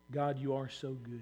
God, you are so good.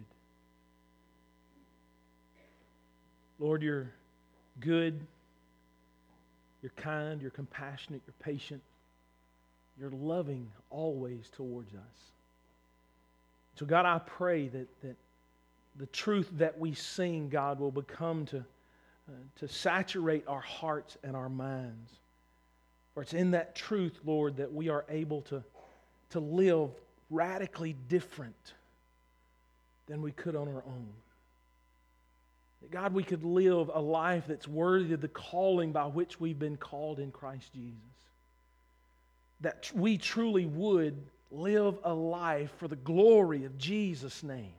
Lord, you're good, you're kind, you're compassionate, you're patient, you're loving always towards us. So God, I pray that the truth that we sing, God, will become to saturate our hearts and our minds. For it's in that truth, Lord, that we are able to live radically different than we could on our own. That God, we could live a life that's worthy of the calling by which we've been called in Christ Jesus. That we truly would live a life for the glory of Jesus' name.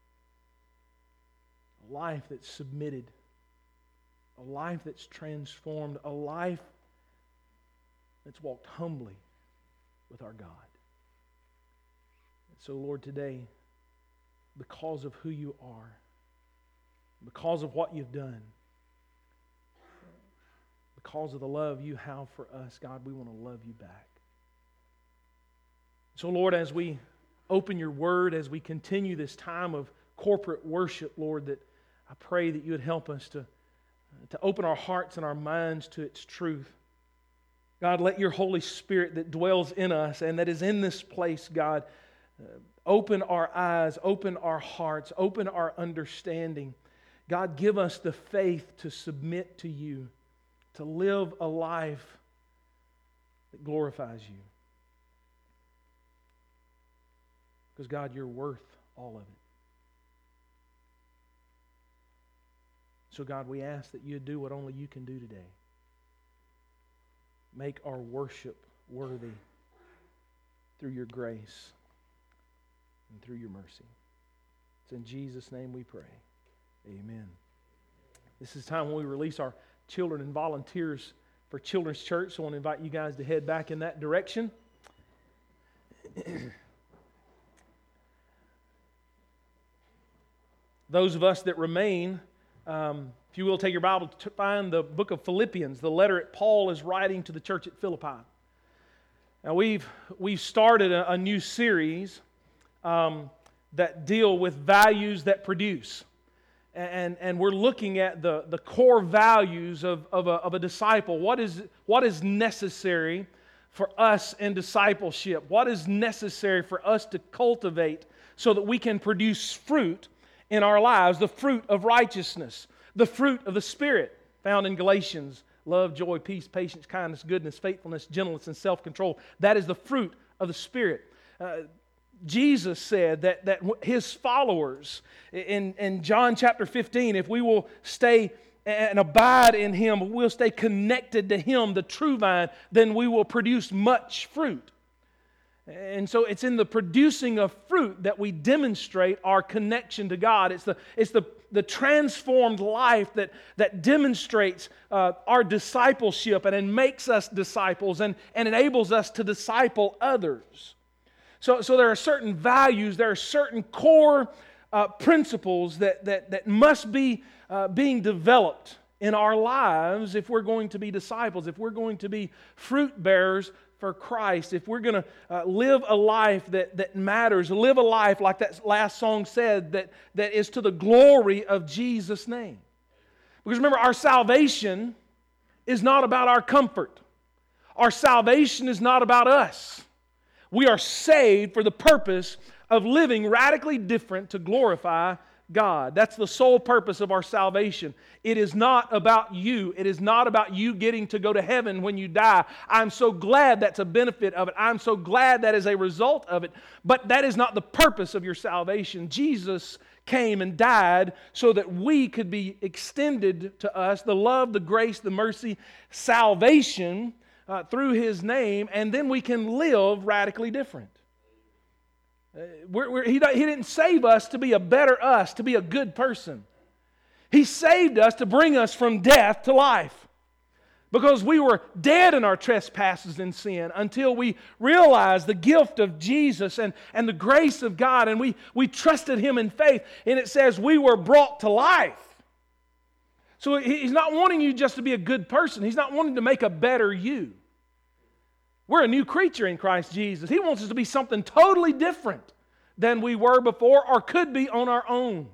A life that's submitted. A life that's transformed. A life that's walked humbly with our God. And so, Lord, today, because of who you are, because of what you've done, because of the love you have for us, God, we want to love you back. So, Lord, as we open your word, as we continue this time of corporate worship, Lord, that I pray that you would help us to open our hearts and our minds to its truth. God, let your Holy Spirit that dwells in us and that is in this place, God, open our eyes, open our hearts, open our understanding. God, give us the faith to submit to you, to live a life that glorifies you. Because, God, you're worth all of it. So, God, we ask that you do what only you can do today. Make our worship worthy through your grace and through your mercy. It's in Jesus' name we pray. Amen. This is time when we release our children and volunteers for Children's Church. So I want to invite you guys to head back in that direction. Those of us that remain, if you will, take your Bible to find the book of Philippians, the letter that Paul is writing to the church at Philippi. Now we've started a new series that deal with values that produce. And we're looking at the core values of a disciple. What is necessary for us in discipleship? What is necessary for us to cultivate so that we can produce fruit in our lives? The fruit of righteousness, the fruit of the Spirit, found in Galatians: love, joy, peace, patience, kindness, goodness, faithfulness, gentleness, and self-control. That is the fruit of the Spirit. Jesus said that His followers, in John chapter 15, if we will stay and abide in Him, we'll stay connected to Him, the true vine, then we will produce much fruit. And so it's in the producing of fruit that we demonstrate our connection to God. It's the transformed life that demonstrates our discipleship and makes us disciples and enables us to disciple others. So there are certain values, there are certain core principles that must be being developed in our lives if we're going to be disciples, if we're going to be fruit bearers for Christ, if we're going to live a life that matters, live a life like that last song said, that is to the glory of Jesus' name. Because remember, our salvation is not about our comfort. Our salvation is not about us. We are saved for the purpose of living radically different to glorify God. That's the sole purpose of our salvation. It is not about you. It is not about you getting to go to heaven when you die. I'm so glad that's a benefit of it. I'm so glad that is a result of it. But that is not the purpose of your salvation. Jesus came and died so that we could be extended to us the love, the grace, the mercy, salvation through His name, and then we can live radically different. He didn't save us to be a better us, to be a good person. He saved us to bring us from death to life. Because we were dead in our trespasses and sin until we realized the gift of Jesus and the grace of God, and we trusted Him in faith. And it says we were brought to life. So He's not wanting you just to be a good person. He's not wanting to make a better you. We're a new creature in Christ Jesus. He wants us to be something totally different than we were before or could be on our own.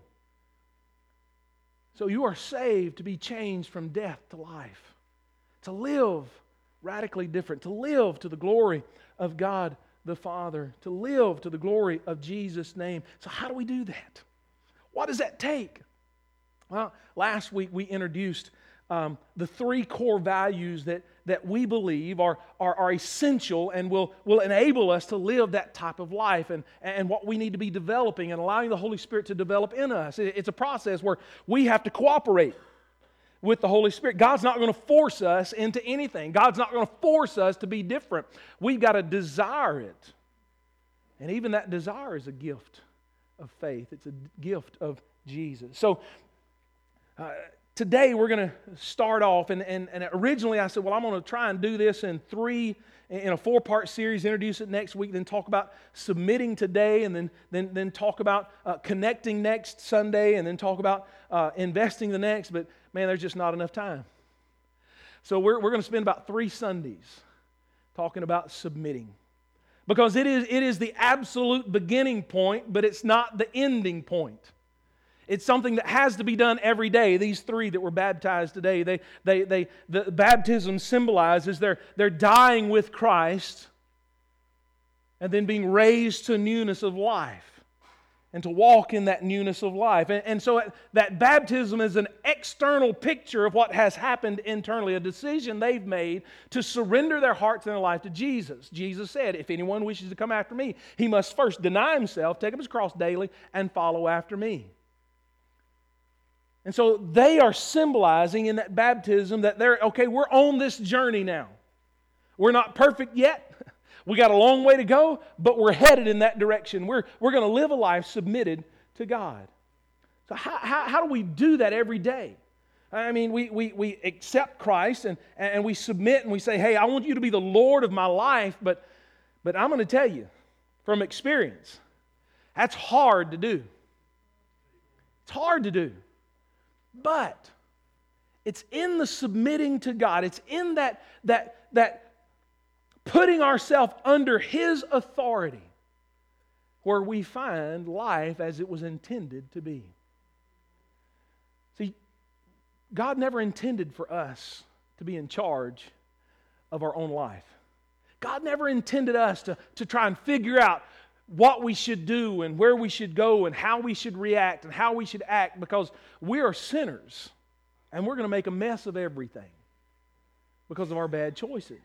So you are saved to be changed from death to life, to live radically different, to live to the glory of God the Father, to live to the glory of Jesus' name. So how do we do that? What does that take? Well, last week we introduced the three core values that we believe are essential and will enable us to live that type of life, and what we need to be developing and allowing the Holy Spirit to develop in us. It's a process where we have to cooperate with the Holy Spirit. God's not going to force us into anything. God's not going to force us to be different. We've got to desire it. And even that desire is a gift of faith. It's a gift of Jesus. So today we're going to start off, and originally I said, well, I'm going to try and do this in a 4-part series, introduce it next week, then talk about submitting today, and then talk about connecting next Sunday, and then talk about investing the next. But man, there's just not enough time. So we're going to spend about 3 Sundays talking about submitting. Because it is the absolute beginning point, but it's not the ending point. It's something that has to be done every day. These 3 that were baptized today, the baptism symbolizes they're dying with Christ and then being raised to newness of life and to walk in that newness of life. And so that baptism is an external picture of what has happened internally, a decision they've made to surrender their hearts and their life to Jesus. Jesus said, if anyone wishes to come after me, he must first deny himself, take up his cross daily, and follow after me. And so they are symbolizing in that baptism that we're on this journey now. We're not perfect yet. We got a long way to go, but we're headed in that direction. We're going to live a life submitted to God. So how do we do that every day? I mean, we accept Christ and we submit and we say, hey, I want you to be the Lord of my life, but I'm going to tell you from experience, that's hard to do. It's hard to do. But it's in the submitting to God. It's in that putting ourselves under His authority where we find life as it was intended to be. See, God never intended for us to be in charge of our own life. God never intended us to try and figure out what we should do and where we should go and how we should react and how we should act, because we are sinners and we're going to make a mess of everything because of our bad choices.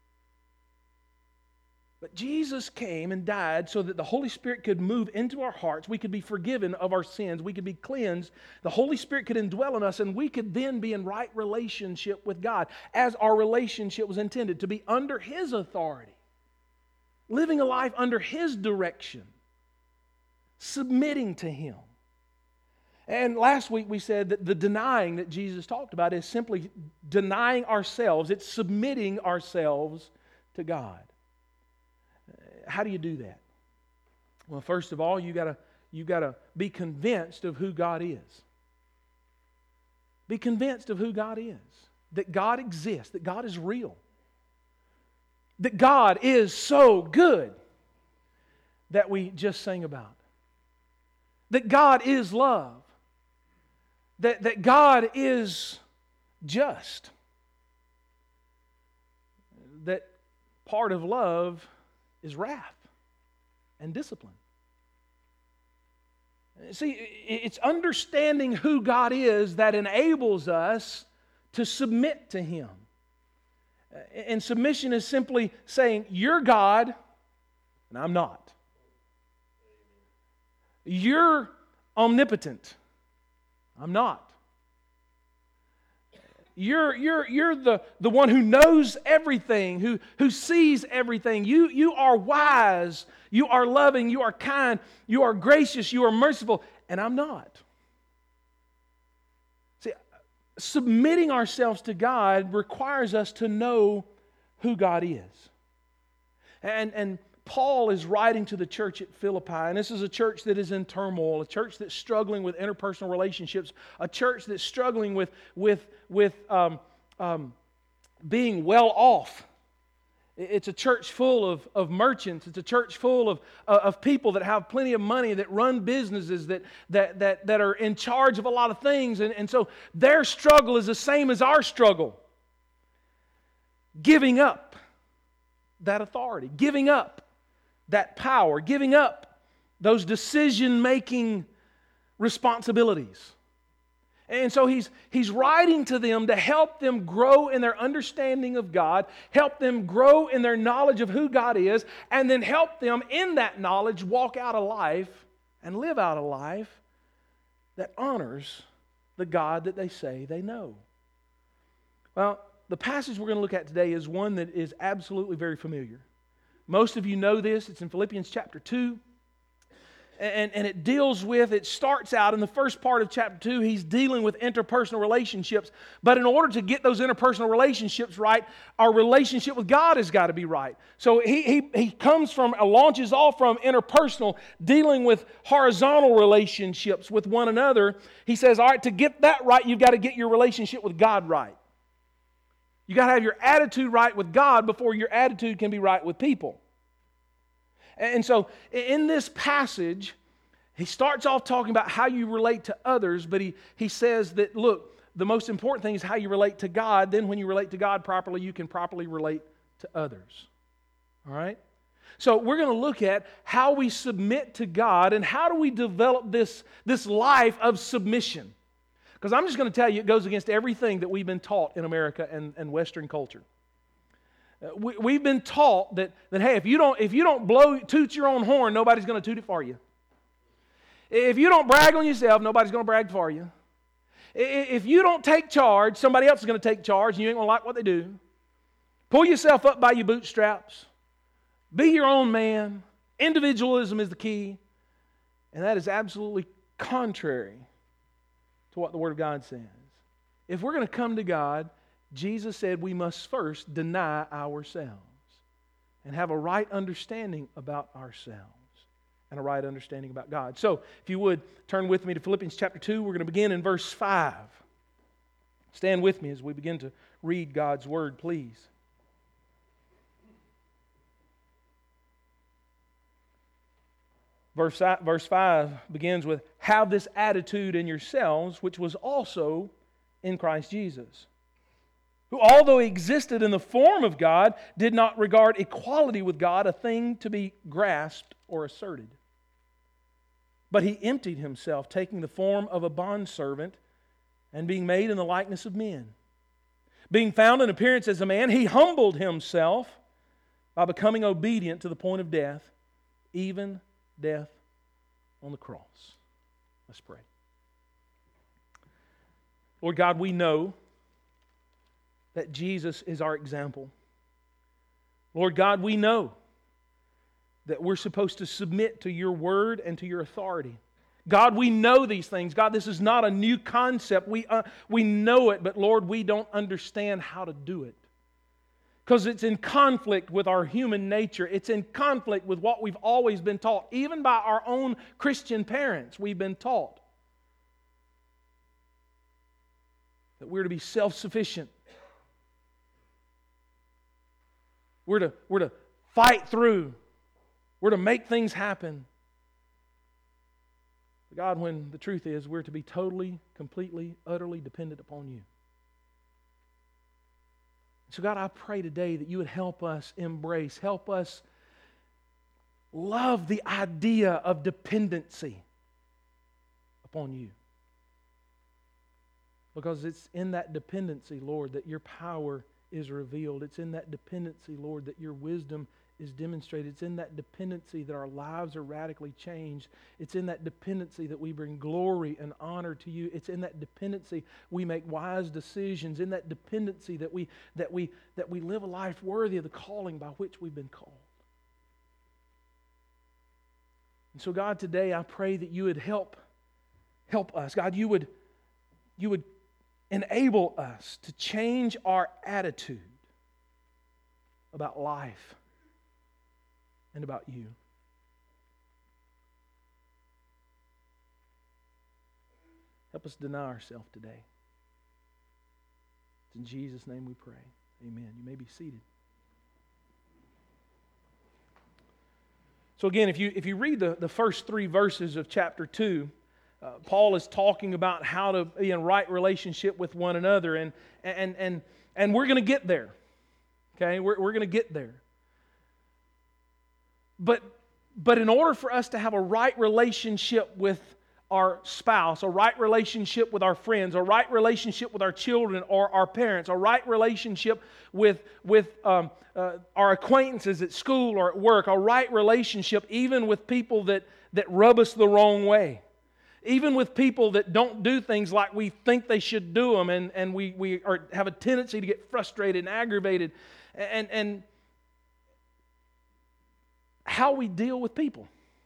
But Jesus came and died so that the Holy Spirit could move into our hearts. We could be forgiven of our sins. We could be cleansed. The Holy Spirit could indwell in us, and we could then be in right relationship with God as our relationship was intended, to be under His authority, living a life under His direction, submitting to Him. And last week we said that the denying that Jesus talked about is simply denying ourselves. It's submitting ourselves to God. How do you do that? Well, first of all, you got to be convinced of who God is. Be convinced of who God is. That God exists, that God is real. That God is so good that we just sang about. That God is love. That God is just. That part of love is wrath and discipline. See, it's understanding who God is that enables us to submit to Him. And submission is simply saying, you're God and I'm not. You're omnipotent. I'm not. You're the one who knows everything, who sees everything. You are wise, you are loving, you are kind, you are gracious, you are merciful, and I'm not. See, submitting ourselves to God requires us to know who God is. And Paul is writing to the church at Philippi, and this is a church that is in turmoil, a church that's struggling with interpersonal relationships, a church that's struggling with being well off. It's a church full of merchants. It's a church full of people that have plenty of money, that run businesses, that are in charge of a lot of things. And so their struggle is the same as our struggle. Giving up that authority, giving up that power, giving up those decision-making responsibilities. And so he's writing to them to help them grow in their understanding of God, help them grow in their knowledge of who God is, and then help them in that knowledge walk out a life and live out a life that honors the God that they say they know. Well, the passage we're going to look at today is one that is absolutely very familiar. Most of you know this. It's in Philippians chapter 2. And it starts out in the first part of chapter 2, he's dealing with interpersonal relationships. But in order to get those interpersonal relationships right, our relationship with God has got to be right. So he launches off from interpersonal, dealing with horizontal relationships with one another. He says, all right, to get that right, you've got to get your relationship with God right. You've got to have your attitude right with God before your attitude can be right with people. And so in this passage, he starts off talking about how you relate to others, but he says that, look, the most important thing is how you relate to God. Then when you relate to God properly, you can properly relate to others. All right? So we're going to look at how we submit to God and how do we develop this life of submission. Because I'm just going to tell you, it goes against everything that we've been taught in America and Western culture. We've been taught that hey, if you don't toot your own horn, nobody's going to toot it for you. If you don't brag on yourself, nobody's going to brag for you. If you don't take charge, somebody else is going to take charge, and you ain't going to like what they do. Pull yourself up by your bootstraps. Be your own man. Individualism is the key, and that is absolutely contrary to what the Word of God says. If we're going to come to God, Jesus said we must first deny ourselves and have a right understanding about ourselves and a right understanding about God. So, if you would, turn with me to Philippians chapter 2. We're going to begin in verse 5. Stand with me as we begin to read God's Word, please. Verse 5 begins with, have this attitude in yourselves, which was also in Christ Jesus, who, although he existed in the form of God, did not regard equality with God a thing to be grasped or asserted. But he emptied himself, taking the form of a bondservant and being made in the likeness of men. Being found in appearance as a man, he humbled himself by becoming obedient to the point of death, even death on the cross. Let's pray. Lord God, we know that Jesus is our example. Lord God, we know that we're supposed to submit to your word and to your authority. God, we know these things. God, this is not a new concept. We know it, but Lord, we don't understand how to do it. Because it's in conflict with our human nature. It's in conflict with what we've always been taught. Even by our own Christian parents, we've been taught that we're to be self-sufficient. We're to fight through. We're to make things happen. But God, when the truth is, we're to be totally, completely, utterly dependent upon you. So God, I pray today that you would help us embrace, help us love the idea of dependency upon you. Because it's in that dependency, Lord, that your power is revealed. It's in that dependency, Lord, that your wisdom is demonstrated. It's in that dependency that our lives are radically changed. It's in that dependency that we bring glory and honor to you. It's in that dependency we make wise decisions. In that dependency that we live a life worthy of the calling by which we've been called. And so God, today I pray that you would help us. God, you would enable us to change our attitude about life and about you. Help us deny ourselves today. It's in Jesus' name we pray. Amen. You may be seated. So again, if you read the first 3 verses of chapter 2, Paul is talking about how to be in right relationship with one another, and we're going to get there. Okay, we're going to get there. But in order for us to have a right relationship with our spouse, a right relationship with our friends, a right relationship with our children or our parents, a right relationship with our acquaintances at school or at work, a right relationship even with people that rub us the wrong way, even with people that don't do things like we think they should do them, and we have a tendency to get frustrated and aggravated, and how we deal with people.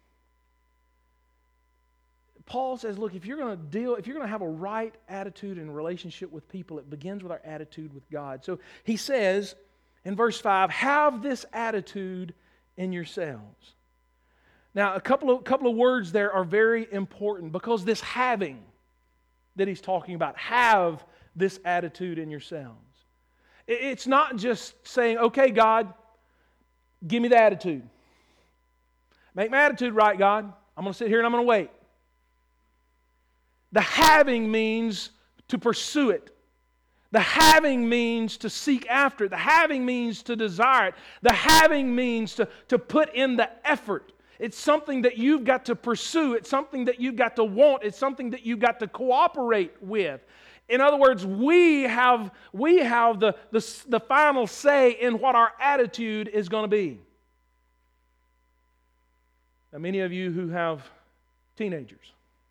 Paul says, look, if you're going to have a right attitude in relationship with people, it begins with our attitude with God. So he says in verse 5, have this attitude in yourselves. Now, a couple of words there are very important, because this having that he's talking about, have this attitude in yourselves. It's not just saying, okay, God, give me the attitude. Make my attitude right, God. I'm going to sit here and I'm going to wait. The having means to pursue it. The having means to seek after it. The having means to desire it. The having means to put in the effort. It's something that you've got to pursue. It's something that you've got to want. It's something that you've got to cooperate with. In other words, we have the final say in what our attitude is going to be. Now, many of you who have teenagers,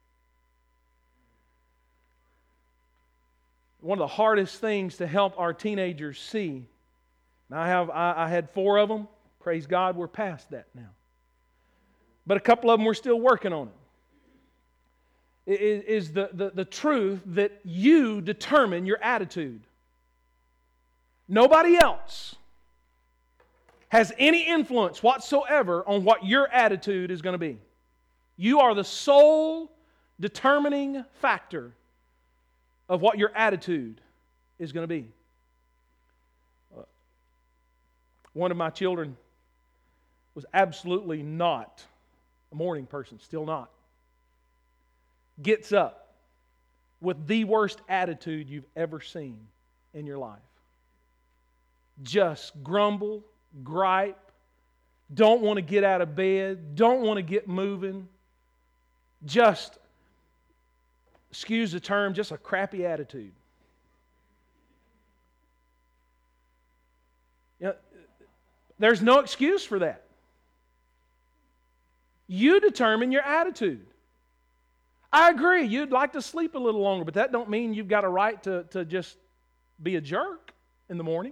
one of the hardest things to help our teenagers see, and I had 4 of them. Praise God, we're past that now. But a couple of them we're still working on it. Is the truth that you determine your attitude. Nobody else has any influence whatsoever on what your attitude is going to be. You are the sole determining factor of what your attitude is going to be. One of my children was absolutely not a morning person, still not. Gets up with the worst attitude you've ever seen in your life. Just grumble, gripe, don't want to get out of bed, don't want to get moving. Just, excuse the term, just a crappy attitude. You know, there's no excuse for that. You determine your attitude. I agree, you'd like to sleep a little longer, but that don't mean you've got a right to just be a jerk in the morning.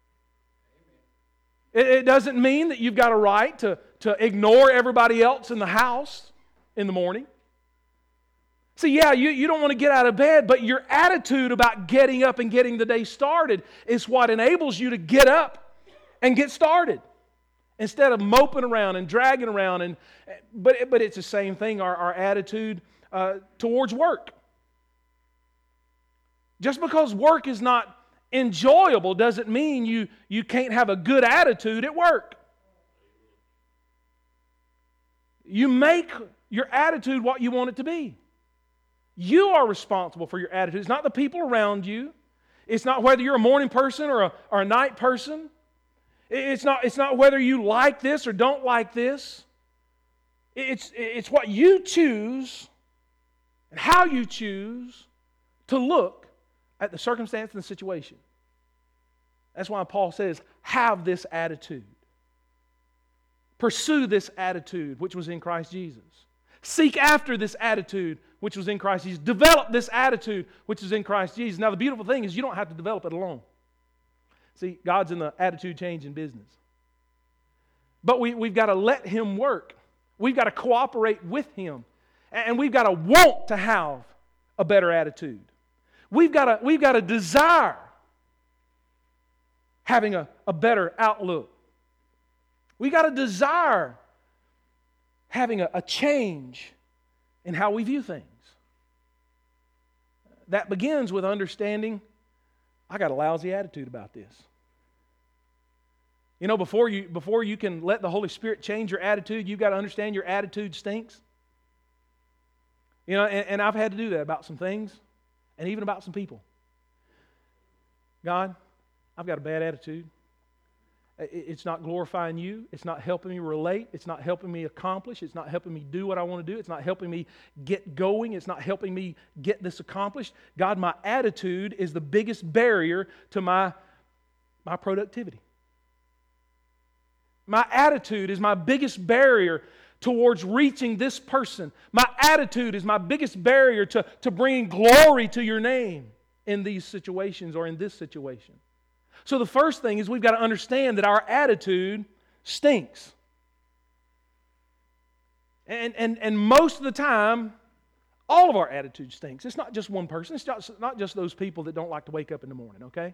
It doesn't mean that you've got a right to ignore everybody else in the house in the morning. See, yeah, you don't want to get out of bed, but your attitude about getting up and getting the day started is what enables you to get up and get started, instead of moping around and dragging around. But it's the same thing, our attitude towards work. Just because work is not enjoyable doesn't mean you can't have a good attitude at work. You make your attitude what you want it to be. You are responsible for your attitude. It's not the people around you. It's not whether you're a morning person or a night person. It's not whether you like this or don't like this. It's what you choose and how you choose to look at the circumstance and the situation. That's why Paul says, have this attitude. Pursue this attitude which was in Christ Jesus. Seek after this attitude which was in Christ Jesus. Develop this attitude which is in Christ Jesus. Now the beautiful thing is you don't have to develop it alone. See, God's in the attitude changing business. But we've got to let Him work. We've got to cooperate with Him. And we've got to want to have a better attitude. We've got to desire having a better outlook. We've got to desire having a change in how we view things. That begins with understanding, I got a lousy attitude about this. You know, before you can let the Holy Spirit change your attitude, you've got to understand your attitude stinks. You know, and I've had to do that about some things and even about some people. God, I've got a bad attitude. It's not glorifying you. It's not helping me relate. It's not helping me accomplish. It's not helping me do what I want to do. It's not helping me get going. It's not helping me get this accomplished. God, my attitude is the biggest barrier to my productivity. My attitude is my biggest barrier towards reaching this person. My attitude is my biggest barrier to bringing glory to your name in these situations or in this situation. So the first thing is we've got to understand that our attitude stinks. And most of the time, all of our attitude stinks. It's not just one person. It's not just those people that don't like to wake up in the morning, okay?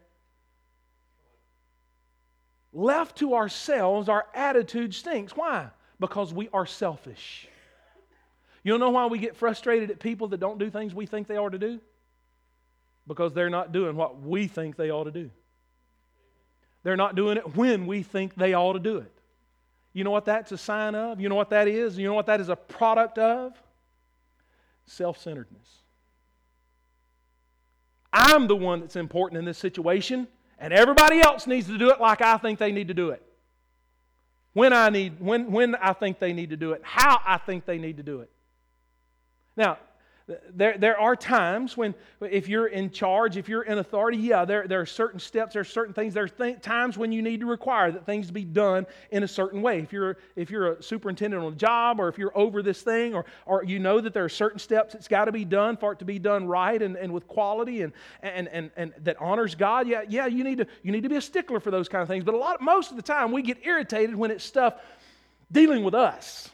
Left to ourselves, our attitude stinks. Why? Because we are selfish. You know why we get frustrated at people that don't do things we think they ought to do? Because they're not doing what we think they ought to do. They're not doing it when we think they ought to do it. You know what that's a sign of? You know what that is? You know what that is a product of? Self-centeredness. I'm the one that's important in this situation, and everybody else needs to do it like I think they need to do it. When I think they need to do it, how I think they need to do it. Now, there are times when, if you're in charge, if you're in authority, there are certain steps, there are certain things, there are times when you need to require that things be done in a certain way. If you're a superintendent on a job, or if you're over this thing, or you know that there are certain steps that's got to be done for it to be done right and with quality and that honors God, you need to be a stickler for those kind of things. But most of the time we get irritated when it's stuff dealing with us.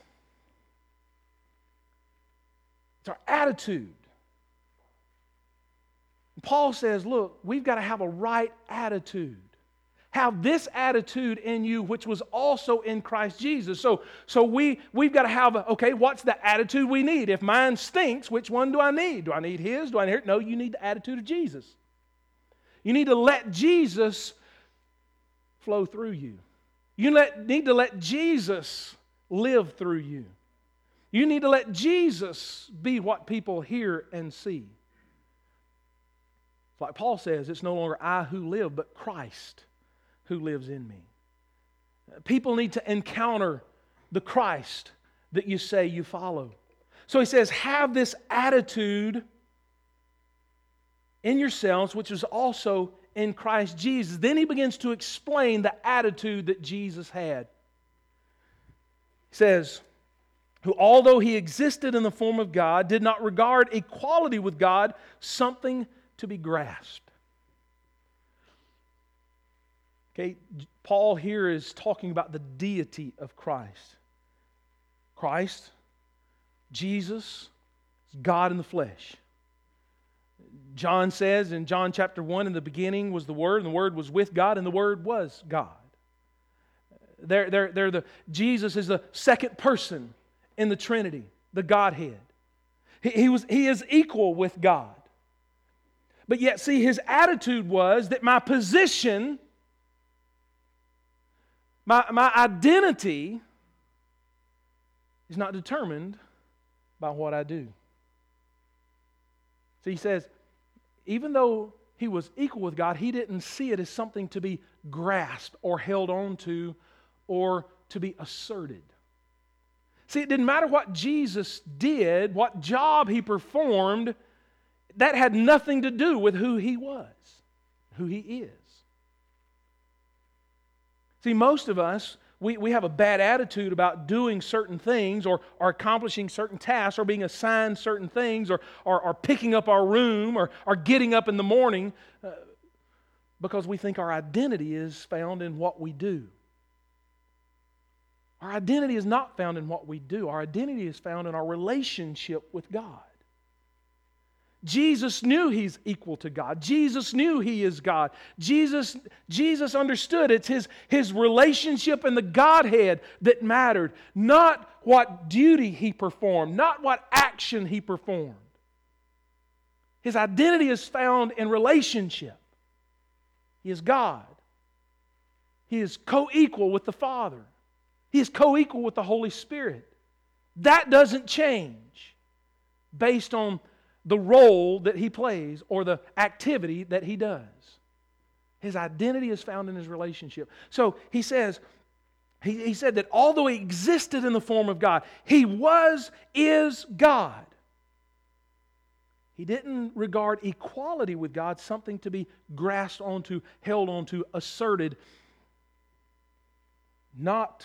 It's our attitude. Paul says, look, we've got to have a right attitude. Have this attitude in you, which was also in Christ Jesus. So we've got to have, what's the attitude we need? If mine stinks, which one do I need? Do I need his? Do I need hers? No, you need the attitude of Jesus. You need to let Jesus flow through you. You need to let Jesus live through you. You need to let Jesus be what people hear and see. Like Paul says, it's no longer I who live, but Christ who lives in me. People need to encounter the Christ that you say you follow. So he says, have this attitude in yourselves, which is also in Christ Jesus. Then he begins to explain the attitude that Jesus had. He says, who, although he existed in the form of God, did not regard equality with God something to be grasped. Okay, Paul here is talking about the deity of Christ. Christ, Jesus, is God in the flesh. John says in John chapter 1, in the beginning was the Word, and the Word was with God, and the Word was God. Jesus is the second person in the Trinity, the Godhead. He is equal with God. But yet, see, his attitude was that my position, my identity is not determined by what I do. See, he says, even though he was equal with God, he didn't see it as something to be grasped or held on to or to be asserted. See, it didn't matter what Jesus did, what job he performed, that had nothing to do with who he was, who he is. See, most of us, we have a bad attitude about doing certain things or accomplishing certain tasks or being assigned certain things or picking up our room or getting up in the morning because we think our identity is found in what we do. Our identity is not found in what we do. Our identity is found in our relationship with God. Jesus knew He's equal to God. Jesus knew He is God. Jesus understood it's His relationship in the Godhead that mattered, not what duty He performed, not what action He performed. His identity is found in relationship. He is God. He is co-equal with the Father. He is co-equal with the Holy Spirit. That doesn't change based on the role that He plays or the activity that He does. His identity is found in His relationship. So He says, He said that although He existed in the form of God, He is God. He didn't regard equality with God something to be grasped onto, held onto, asserted. Not,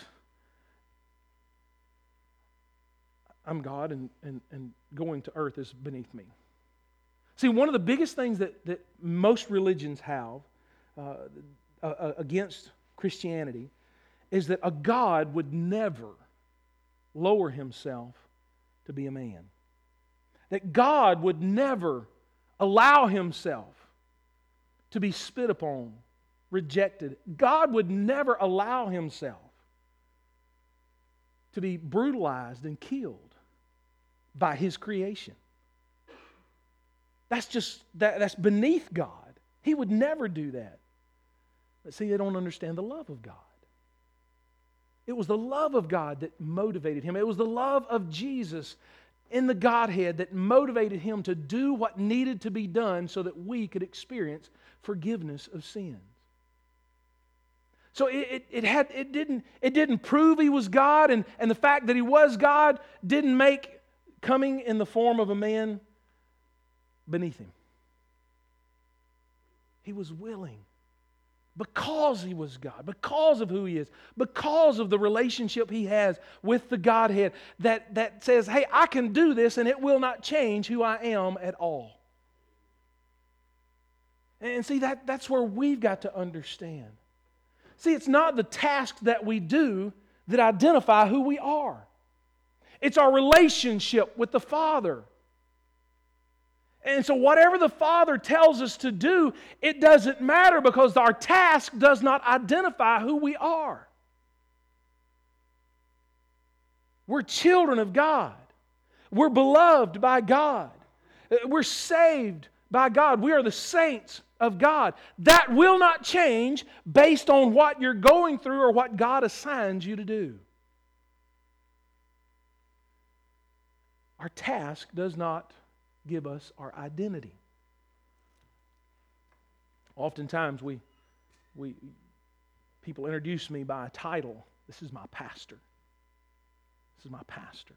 I'm God and going to earth is beneath me. See, one of the biggest things that most religions have against Christianity is that a God would never lower Himself to be a man. That God would never allow Himself to be spit upon, rejected. God would never allow Himself to be brutalized and killed by His creation. That's beneath God. He would never do that. But see, they don't understand the love of God. It was the love of God that motivated Him. It was the love of Jesus in the Godhead that motivated Him to do what needed to be done so that we could experience forgiveness of sins. So it didn't prove He was God, and the fact that He was God didn't make coming in the form of a man beneath Him. He was willing. Because He was God, because of who He is, because of the relationship He has with the Godhead that says, hey, I can do this and it will not change who I am at all. And see, that's where we've got to understand. See, it's not the tasks that we do that identify who we are. It's our relationship with the Father. And so whatever the Father tells us to do, it doesn't matter because our task does not identify who we are. We're children of God. We're beloved by God. We're saved by God. We are the saints of God. That will not change based on what you're going through or what God assigns you to do. Our task does not give us our identity. Oftentimes people introduce me by a title. This is my pastor. This is my pastor.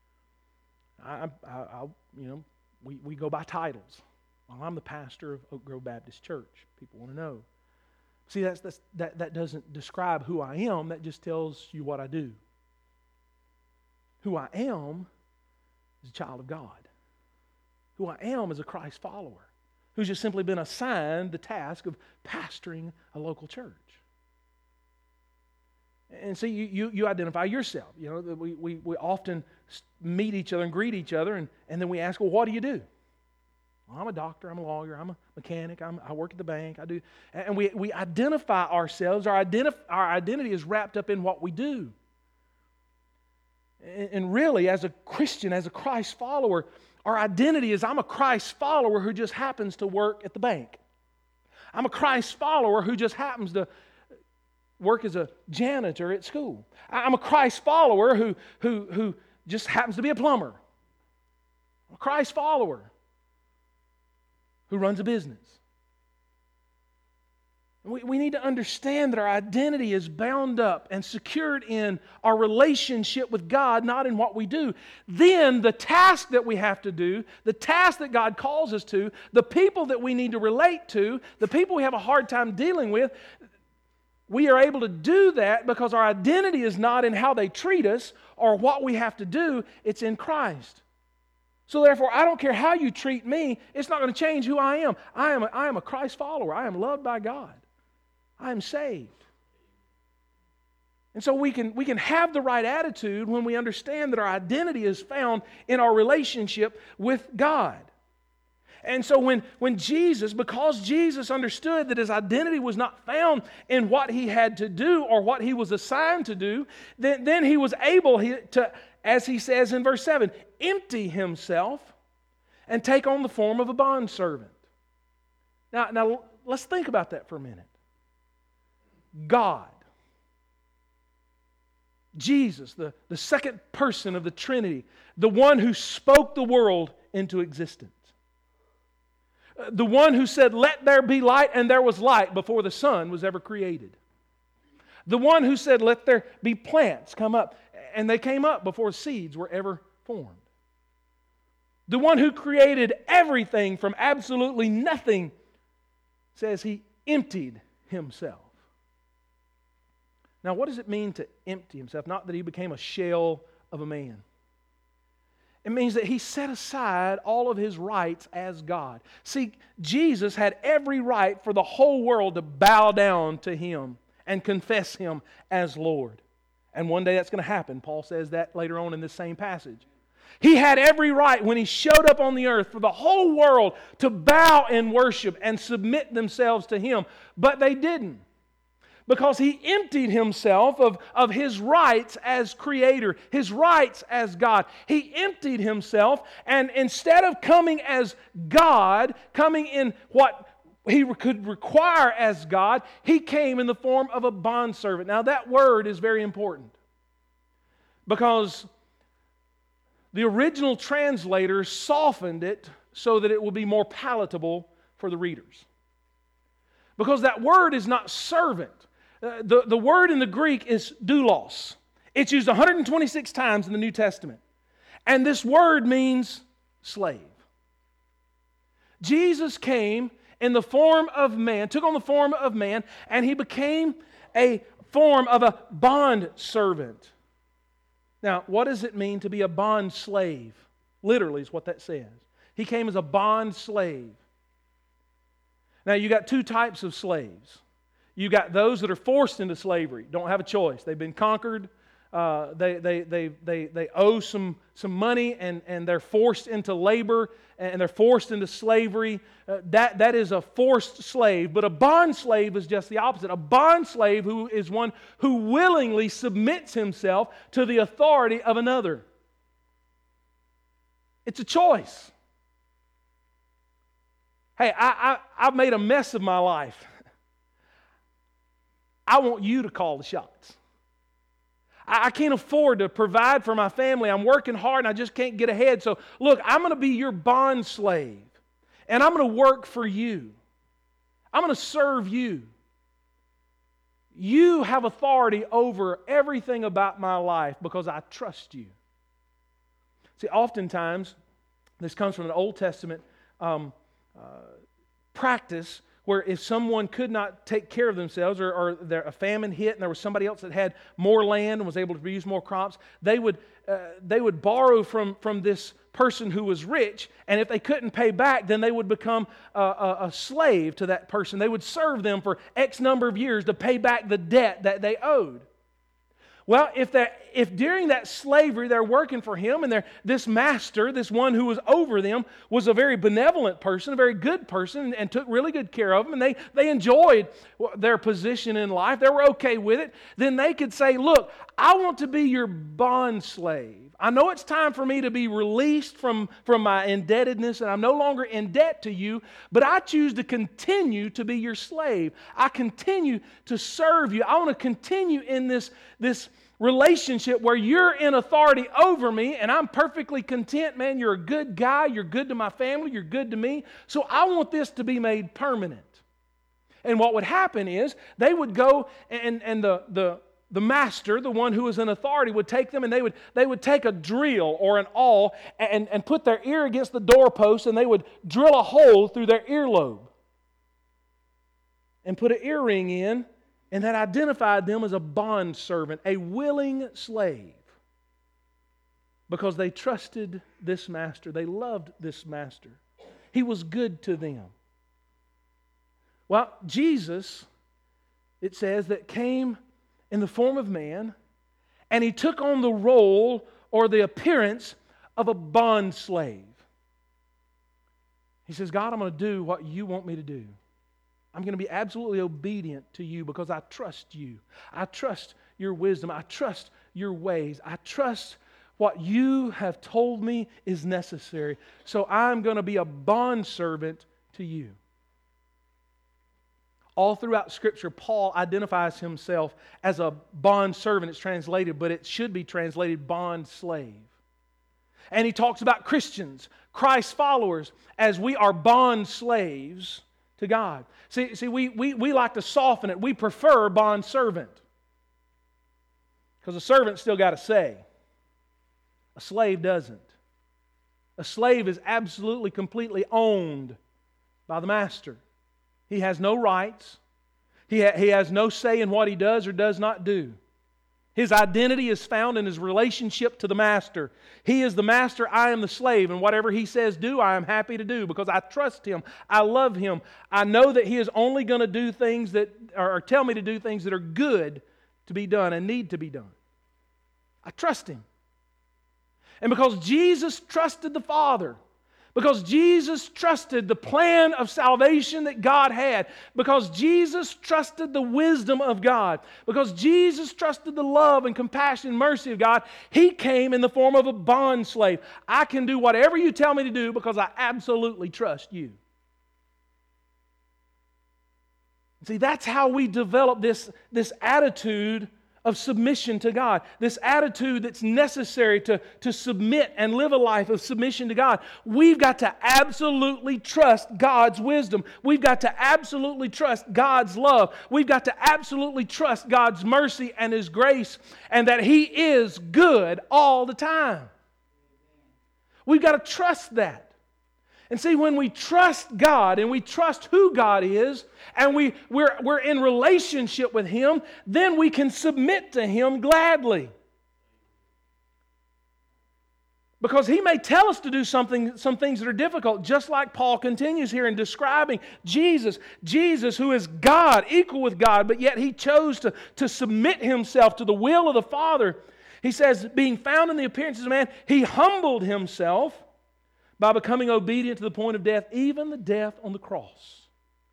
We go by titles. Well, I'm the pastor of Oak Grove Baptist Church. People want to know. See, that doesn't describe who I am. That just tells you what I do. Who I am is a child of God. Who I am is a Christ follower who's just simply been assigned the task of pastoring a local church. And so you identify yourself. You know, we often meet each other and greet each other, and then we ask, well, what do you do? Well, I'm a doctor, I'm a lawyer, I'm a mechanic, I work at the bank, I do. And we identify ourselves. Our identity is wrapped up in what we do. And really, as a Christian, as a Christ follower, our identity is I'm a Christ follower who just happens to work at the bank. I'm a Christ follower who just happens to work as a janitor at school. I'm a Christ follower who just happens to be a plumber. I'm a Christ follower who runs a business. We need to understand that our identity is bound up and secured in our relationship with God, not in what we do. Then the task that we have to do, the task that God calls us to, the people that we need to relate to, the people we have a hard time dealing with, we are able to do that because our identity is not in how they treat us or what we have to do, it's in Christ. So therefore, I don't care how you treat me, it's not going to change who I am. I am a Christ follower. I am loved by God. I am saved. And so we can have the right attitude when we understand that our identity is found in our relationship with God. And so when Jesus, because Jesus understood that His identity was not found in what He had to do or what He was assigned to do, then He was able to, as He says in verse 7, empty Himself and take on the form of a bondservant. Now let's think about that for a minute. God, Jesus, the second person of the Trinity, the one who spoke the world into existence. The one who said, "Let there be light," and there was light before the sun was ever created. The one who said, "Let there be plants come up," and they came up before seeds were ever formed. The one who created everything from absolutely nothing says He emptied Himself. Now, what does it mean to empty Himself? Not that He became a shell of a man. It means that He set aside all of His rights as God. See, Jesus had every right for the whole world to bow down to Him and confess Him as Lord. And one day that's going to happen. Paul says that later on in this same passage. He had every right when He showed up on the earth for the whole world to bow and worship and submit themselves to Him. But they didn't. Because He emptied Himself of His rights as Creator, His rights as God. He emptied Himself, and instead of coming as God, coming in what He could require as God, He came in the form of a bondservant. Now that word is very important, because the original translators softened it so that it will be more palatable for the readers. Because that word is not servant. The word in the Greek is doulos. It's used 126 times in the New Testament. And this word means slave. Jesus came in the form of man, took on the form of man, and He became a form of a bond servant. Now, what does it mean to be a bond slave? Literally is what that says. He came as a bond slave. Now, you got two types of slaves. You got those that are forced into slavery, don't have a choice. They've been conquered. They owe some money, and they're forced into labor, and they're forced into slavery. That is a forced slave. But a bond slave is just the opposite. A bond slave is one who willingly submits himself to the authority of another. It's a choice. Hey, I've made a mess of my life. I want you to call the shots. I can't afford to provide for my family. I'm working hard and I just can't get ahead. So look, I'm going to be your bond slave. And I'm going to work for you. I'm going to serve you. You have authority over everything about my life because I trust you. See, oftentimes, this comes from an Old Testament practice where if someone could not take care of themselves, or a famine hit and there was somebody else that had more land and was able to produce more crops, they would borrow from this person who was rich, and if they couldn't pay back, then they would become a slave to that person. They would serve them for X number of years to pay back the debt that they owed. Well, if during that slavery they're working for him, and this master, this one who was over them, was a very benevolent person, a very good person, and took really good care of them, and they enjoyed their position in life, they were okay with it, then they could say, look, I want to be your bond slave. I know it's time for me to be released from my indebtedness, and I'm no longer in debt to you, but I choose to continue to be your slave. I continue to serve you. I want to continue in this relationship where you're in authority over me, and I'm perfectly content, man. You're a good guy. You're good to my family. You're good to me. So I want this to be made permanent. And what would happen is they would go and the master, the one who was in authority, would take them, and they would take a drill or an awl and put their ear against the doorpost, and they would drill a hole through their earlobe and put an earring in, and that identified them as a bond servant, a willing slave, because they trusted this master. They loved this master. He was good to them. Well, Jesus, it says, that came in the form of man, and He took on the role or the appearance of a bond slave. He says, God, I'm going to do what you want me to do. I'm going to be absolutely obedient to you because I trust you. I trust your wisdom. I trust your ways. I trust what you have told me is necessary. So I'm going to be a bondservant to you. All throughout Scripture, Paul identifies himself as a bond servant. It's translated, but it should be translated bond slave. And he talks about Christians, Christ followers, as we are bond slaves to God. See, we like to soften it. We prefer bond servant. Because a servant still got a say. A slave doesn't. A slave is absolutely, completely owned by the master. He has no rights. He has no say in what he does or does not do. His identity is found in his relationship to the master. He is the master, I am the slave, and whatever he says do, I am happy to do because I trust him. I love him. I know that he is only going to do things that, or tell me to do things that are good to be done and need to be done. I trust him. And because Jesus trusted the Father, because Jesus trusted the plan of salvation that God had, because Jesus trusted the wisdom of God, because Jesus trusted the love and compassion and mercy of God, He came in the form of a bond slave. I can do whatever you tell me to do because I absolutely trust you. See, that's how we develop this attitude of submission to God. This attitude that's necessary to submit and live a life of submission to God. We've got to absolutely trust God's wisdom. We've got to absolutely trust God's love. We've got to absolutely trust God's mercy and His grace, and that He is good all the time. We've got to trust that. And see, when we trust God and we trust who God is and we're in relationship with Him, then we can submit to Him gladly. Because He may tell us to do some things that are difficult, just like Paul continues here in describing Jesus. Jesus, who is God, equal with God, but yet He chose to submit Himself to the will of the Father. He says, being found in the appearance of a man, He humbled Himself by becoming obedient to the point of death, even the death on the cross.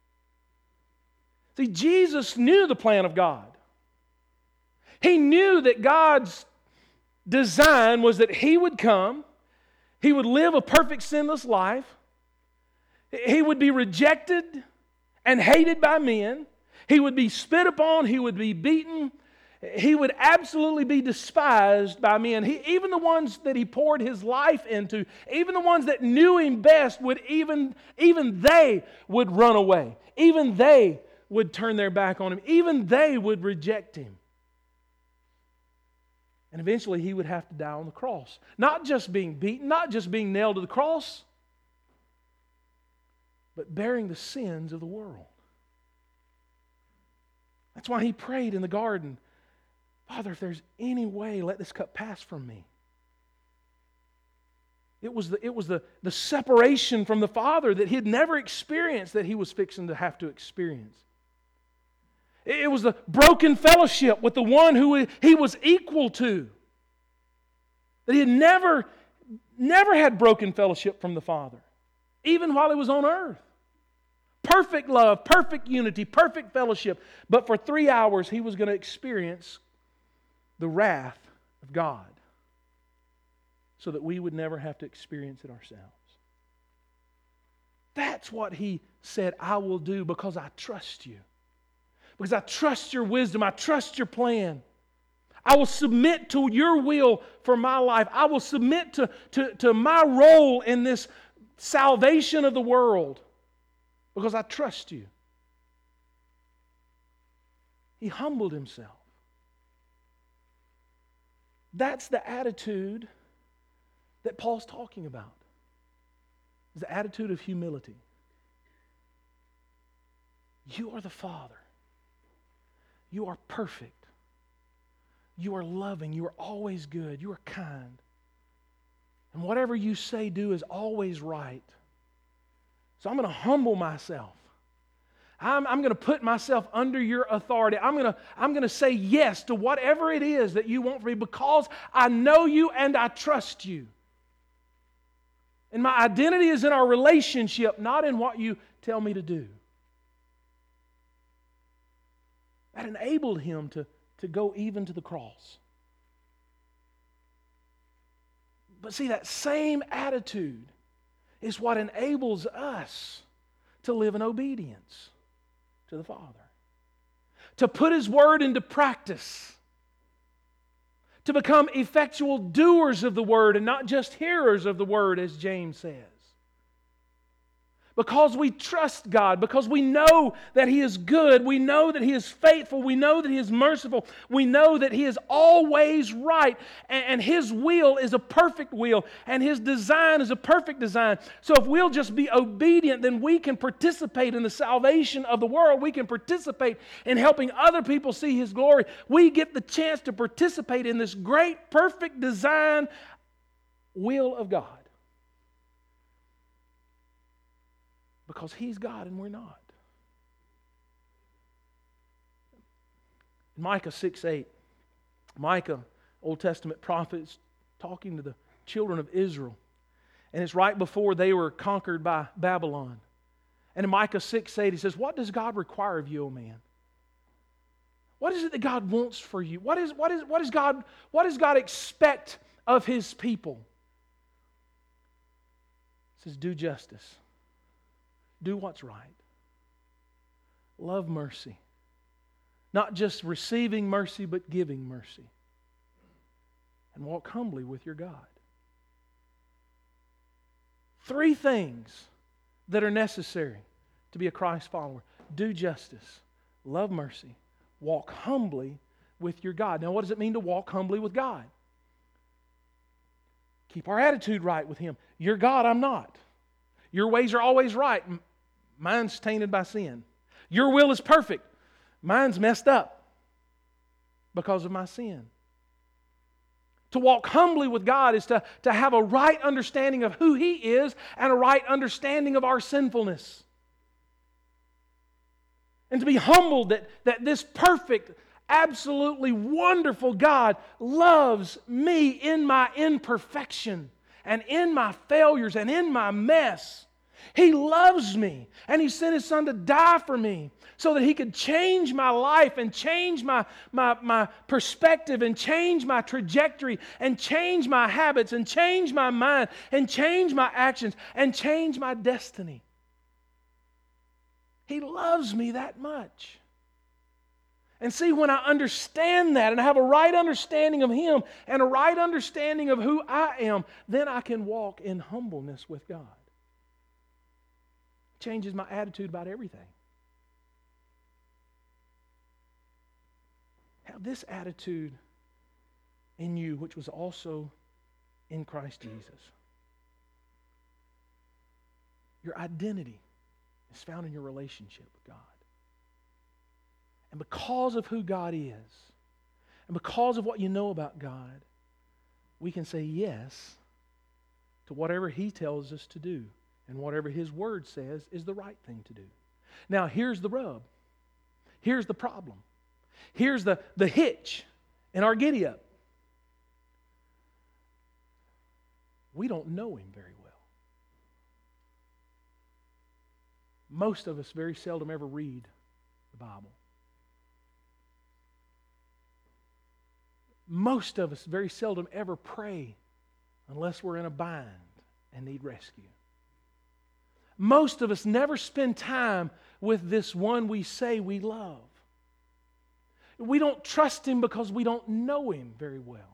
See, Jesus knew the plan of God. He knew that God's design was that He would come, He would live a perfect sinless life, He would be rejected and hated by men, He would be spit upon, He would be beaten, He would absolutely be despised by men. Even the ones that He poured His life into, even the ones that knew Him best, would even they would run away. Even they would turn their back on Him. Even they would reject Him. And eventually He would have to die on the cross. Not just being beaten, not just being nailed to the cross, but bearing the sins of the world. That's why He prayed in the garden, Father, if there's any way, let this cup pass from me. It was the separation from the Father that He had never experienced that He was fixing to have to experience. It was the broken fellowship with the one who He was equal to. That He had never had broken fellowship from the Father, even while He was on earth. Perfect love, perfect unity, perfect fellowship. But for 3 hours He was going to experience the wrath of God so that we would never have to experience it ourselves. That's what He said, I will do because I trust you. Because I trust your wisdom. I trust your plan. I will submit to your will for my life. I will submit to my role in this salvation of the world because I trust you. He humbled Himself. That's the attitude that Paul's talking about. It's the attitude of humility. You are the Father. You are perfect. You are loving. You are always good. You are kind. And whatever you say, do is always right. So I'm going to humble myself. I'm going to put myself under your authority. I'm going to say yes to whatever it is that you want for me because I know you and I trust you. And my identity is in our relationship, not in what you tell me to do. That enabled Him to go even to the cross. But see, that same attitude is what enables us to live in obedience to the Father. To put His Word into practice. To become effectual doers of the Word and not just hearers of the Word, as James says. Because we trust God, because we know that He is good, we know that He is faithful, we know that He is merciful, we know that He is always right, and His will is a perfect will, and His design is a perfect design. So if we'll just be obedient, then we can participate in the salvation of the world. We can participate in helping other people see His glory. We get the chance to participate in this great, perfect design will of God. Because He's God and we're not. Micah 6:8. Micah, Old Testament prophet, is talking to the children of Israel. And it's right before they were conquered by Babylon. And in Micah 6:8 he says, "What does God require of you, O man? What is it that God wants for you? What does God expect of His people?" He says, "Do justice. Do what's right. Love mercy. Not just receiving mercy, but giving mercy. And walk humbly with your God." 3 things that are necessary to be a Christ follower. Do justice. Love mercy. Walk humbly with your God. Now, what does it mean to walk humbly with God? Keep our attitude right with Him. You're God, I'm not. Your ways are always right. Mine's tainted by sin. Your will is perfect. Mine's messed up because of my sin. To walk humbly with God is to have a right understanding of who He is and a right understanding of our sinfulness. And to be humbled that this perfect, absolutely wonderful God loves me in my imperfection and in my failures and in my mess. He loves me, and He sent His Son to die for me so that He could change my life and change my perspective and change my trajectory and change my habits and change my mind and change my actions and change my destiny. He loves me that much. And see, when I understand that and I have a right understanding of Him and a right understanding of who I am, then I can walk in humbleness with God. Changes my attitude about everything. Have this attitude in you, which was also in Christ Jesus. Your identity is found in your relationship with God. And because of who God is, and because of what you know about God, we can say yes to whatever He tells us to do. And whatever His Word says is the right thing to do. Now, here's the rub. Here's the problem. Here's the hitch in our giddy-up. We don't know Him very well. Most of us very seldom ever read the Bible. Most of us very seldom ever pray unless we're in a bind and need rescue. Most of us never spend time with this one we say we love. We don't trust Him because we don't know Him very well.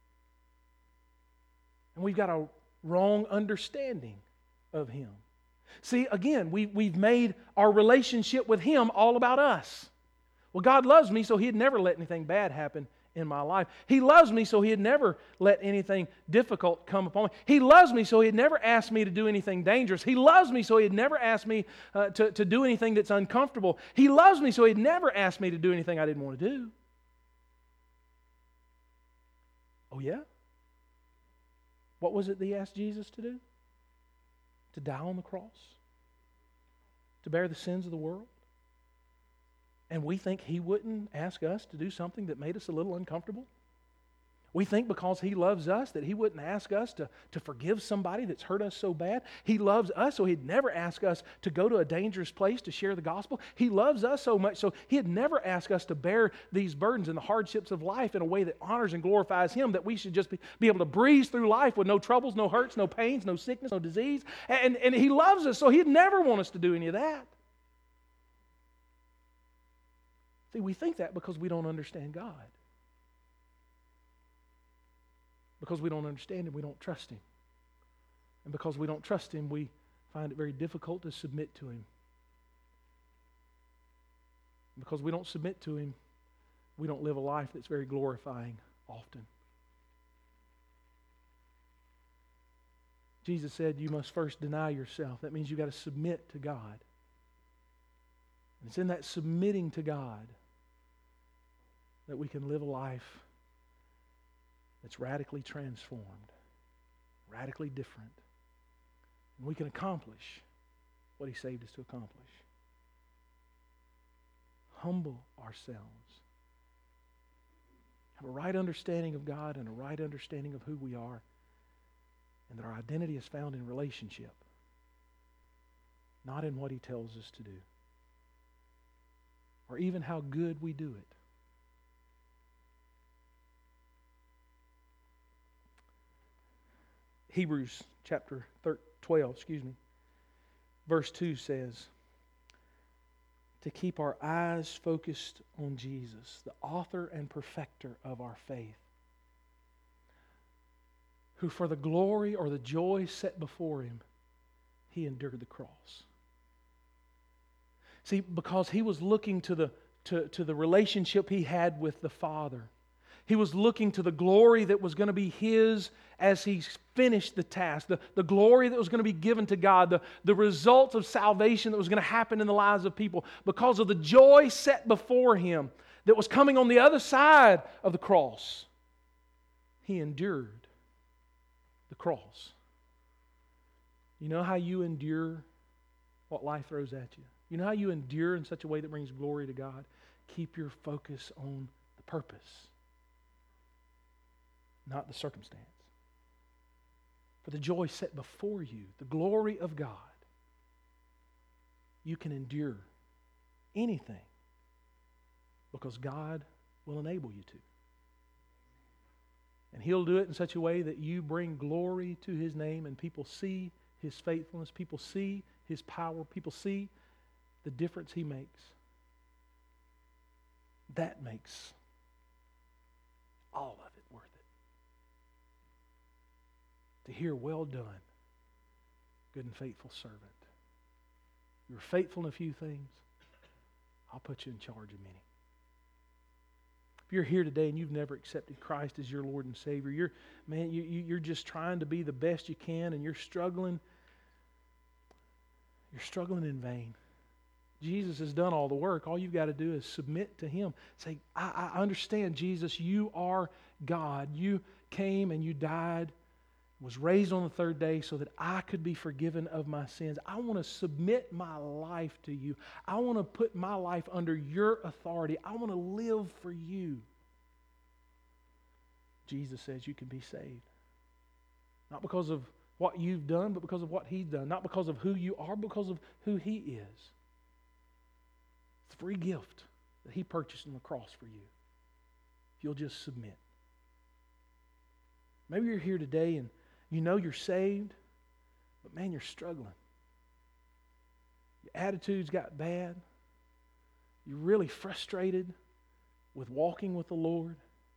And we've got a wrong understanding of Him. See, again, we've made our relationship with Him all about us. Well, God loves me, so He'd never let anything bad happen in my life. He loves me, so He'd never let anything difficult come upon me. He loves me, so He'd never ask me to do anything dangerous. He loves me, so He'd never ask me to do anything that's uncomfortable. He loves me, so He'd never ask me to do anything I didn't want to do. Oh yeah? What was it that He asked Jesus to do? To die on the cross? To bear the sins of the world? And we think He wouldn't ask us to do something that made us a little uncomfortable? We think because He loves us that He wouldn't ask us to forgive somebody that's hurt us so bad. He loves us, so He'd never ask us to go to a dangerous place to share the gospel. He loves us so much, so He'd never ask us to bear these burdens and the hardships of life in a way that honors and glorifies Him, that we should just be able to breeze through life with no troubles, no hurts, no pains, no sickness, no disease. And He loves us, so He'd never want us to do any of that. See, we think that because we don't understand God. Because we don't understand Him, we don't trust Him. And because we don't trust Him, we find it very difficult to submit to Him. Because we don't submit to Him, we don't live a life that's very glorifying often. Jesus said you must first deny yourself. That means you've got to submit to God. And it's in that submitting to God that we can live a life that's radically transformed, radically different. And we can accomplish what He saved us to accomplish. Humble ourselves. Have a right understanding of God and a right understanding of who we are. And that our identity is found in relationship, not in what He tells us to do, or even how good we do it. Hebrews chapter 12, verse 2 says, to keep our eyes focused on Jesus, the author and perfecter of our faith, who for the glory or the joy set before Him, He endured the cross. See, because He was looking to the relationship He had with the Father. He was looking to the glory that was going to be His as He finished the task, the glory that was going to be given to God, the result of salvation that was going to happen in the lives of people. Because of the joy set before Him that was coming on the other side of the cross, He endured the cross. You know how you endure what life throws at you? You know how you endure in such a way that brings glory to God? Keep your focus on the purpose, not the circumstance. For the joy set before you, the glory of God, you can endure anything because God will enable you to. And He'll do it in such a way that you bring glory to His name and people see His faithfulness, people see His power, people see the difference He makes. That makes all of it worth it. To hear, well done, good and faithful servant. You were faithful in a few things, I'll put you in charge of many. If you're here today and you've never accepted Christ as your Lord and Savior, you're just trying to be the best you can and you're struggling in vain. Jesus has done all the work. All you've got to do is submit to Him. Say, I understand, Jesus, you are God. You came and you died, was raised on the third day so that I could be forgiven of my sins. I want to submit my life to you. I want to put my life under your authority. I want to live for you. Jesus says you can be saved. Not because of what you've done, but because of what He's done. Not because of who you are, but because of who He is. It's a free gift that He purchased on the cross for you. If you'll just submit. Maybe you're here today and you know you're saved, but man, you're struggling. Your attitude's got bad. You're really frustrated with walking with the Lord.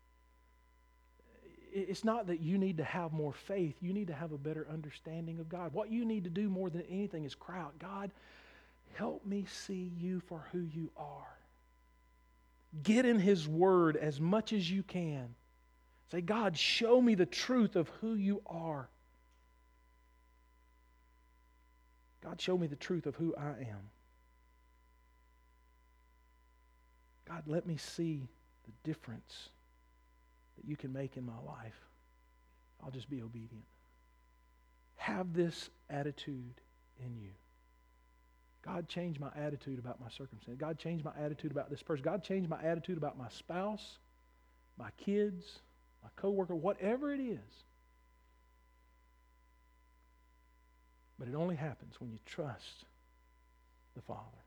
It's not that you need to have more faith. You need to have a better understanding of God. What you need to do more than anything is cry out, God, help me see you for who you are. Get in His Word as much as you can. Say, God, show me the truth of who you are. God, show me the truth of who I am. God, let me see the difference that you can make in my life. I'll just be obedient. Have this attitude in you. God, change my attitude about my circumstance. God, change my attitude about this person. God, change my attitude about my spouse, my kids, my coworker, whatever it is. But it only happens when you trust the Father.